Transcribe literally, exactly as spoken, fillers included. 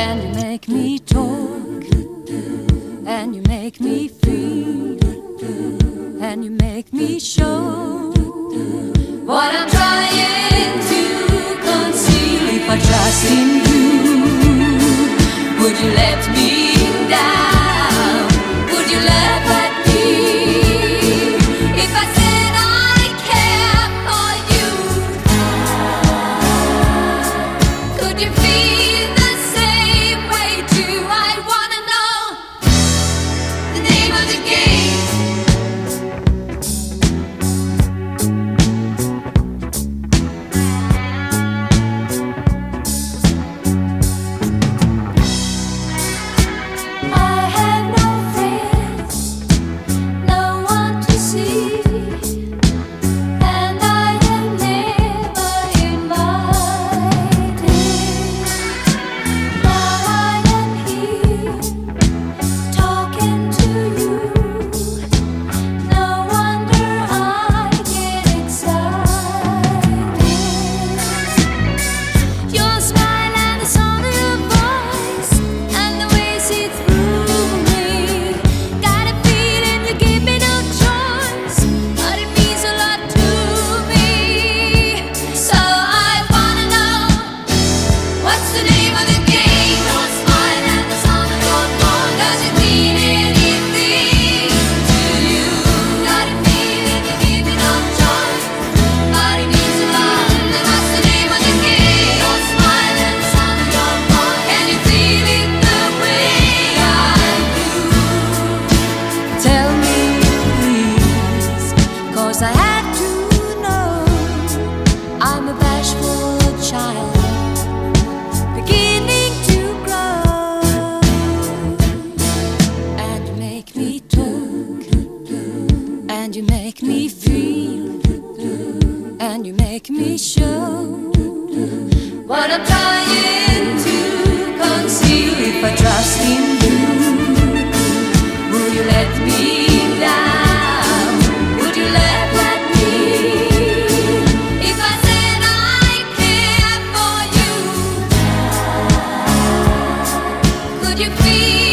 And you make me talk, and you make me feel, and you make me show what I'm trying to conceal. If I trust in you, would you let me down? Would you laugh at me if I said I care for you? Could you feel the same way too? I wanna know the name of the game. I had to know I'm a bashful child beginning to grow. And you make me talk, and you make me feel, and you make me show what I'm trying to conceal. If I trust in you, will you let me down? Would you let you feel